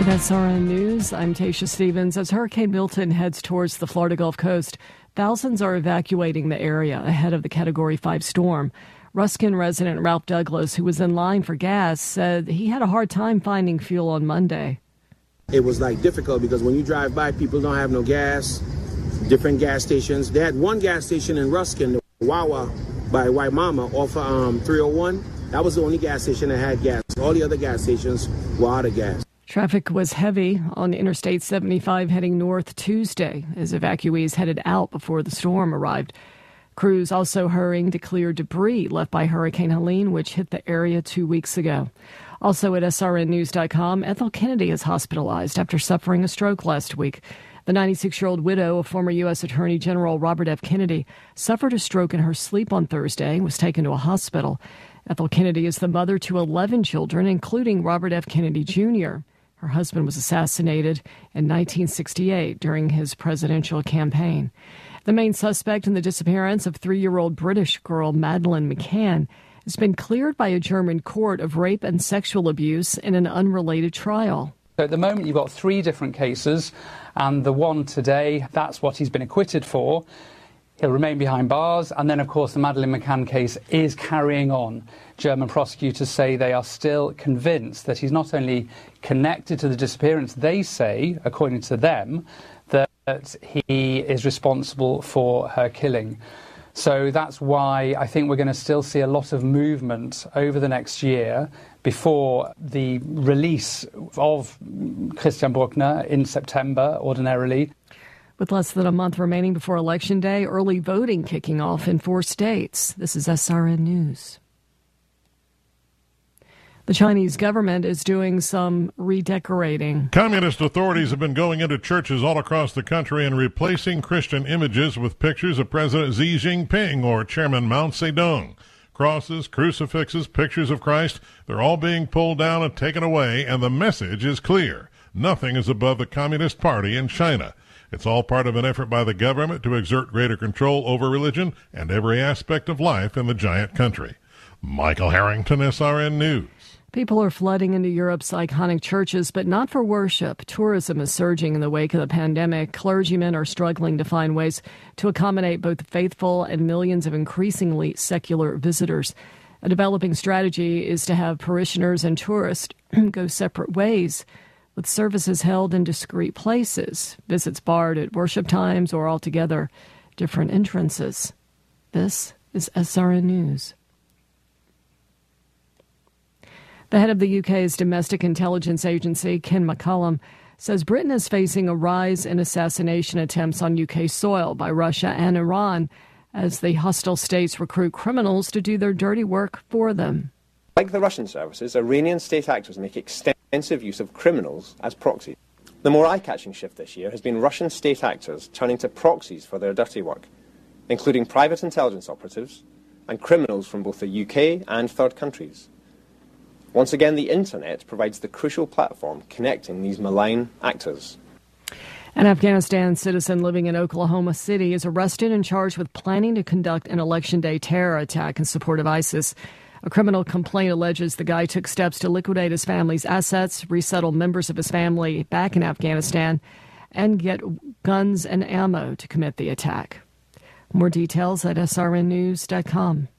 SRN News, I'm Tasha Stevens. As Hurricane Milton heads towards the Florida Gulf Coast, thousands are evacuating the area ahead of the Category 5 storm. Ruskin resident Ralph Douglas, who was in line for gas, said he had a hard time finding fuel on Monday. It was difficult because when you drive by, people don't have no gas, different gas stations. They had one gas station in Ruskin, the Wawa by White Mama off 301. That was the only gas station that had gas. All the other gas stations were out of gas. Traffic was heavy on Interstate 75 heading north Tuesday as evacuees headed out before the storm arrived. Crews also hurrying to clear debris left by Hurricane Helene, which hit the area 2 weeks ago. Also at srnnews.com, Ethel Kennedy is hospitalized after suffering a stroke last week. The 96-year-old widow of former U.S. Attorney General Robert F. Kennedy suffered a stroke in her sleep on Thursday and was taken to a hospital. Ethel Kennedy is the mother to 11 children, including Robert F. Kennedy Jr. Her husband was assassinated in 1968 during his presidential campaign. The main suspect in the disappearance of 3-year-old British girl Madeleine McCann has been cleared by a German court of rape and sexual abuse in an unrelated trial. So at the moment, you've got 3 different cases, and the one today, that's what he's been acquitted for. He'll remain behind bars. And then, of course, the Madeleine McCann case is carrying on. German prosecutors say they are still convinced that he's not only connected to the disappearance, they say, according to them, that he is responsible for her killing. So that's why I think we're going to still see a lot of movement over the next year before the release of Christian Bruckner in September, ordinarily. With less than a month remaining before Election Day, early voting kicking off in 4 states. This is SRN News. The Chinese government is doing some redecorating. Communist authorities have been going into churches all across the country and replacing Christian images with pictures of President Xi Jinping or Chairman Mao Zedong. Crosses, crucifixes, pictures of Christ, they're all being pulled down and taken away, and the message is clear. Nothing is above the Communist Party in China. It's all part of an effort by the government to exert greater control over religion and every aspect of life in the giant country. Michael Harrington, SRN News. People are flooding into Europe's iconic churches, but not for worship. Tourism is surging in the wake of the pandemic. Clergymen are struggling to find ways to accommodate both the faithful and millions of increasingly secular visitors. A developing strategy is to have parishioners and tourists go separate ways, with services held in discrete places, visits barred at worship times, or altogether different entrances. This is SRN News. The head of the UK's domestic intelligence agency, Ken McCallum, says Britain is facing a rise in assassination attempts on UK soil by Russia and Iran as the hostile states recruit criminals to do their dirty work for them. Like the Russian services, Iranian state actors make extensive use of criminals as proxies. The more eye-catching shift this year has been Russian state actors turning to proxies for their dirty work, including private intelligence operatives and criminals from both the UK and third countries. Once again, the internet provides the crucial platform connecting these malign actors. An Afghanistan citizen living in Oklahoma City is arrested and charged with planning to conduct an Election Day terror attack in support of ISIS. A criminal complaint alleges the guy took steps to liquidate his family's assets, resettle members of his family back in Afghanistan, and get guns and ammo to commit the attack. More details at srnnews.com.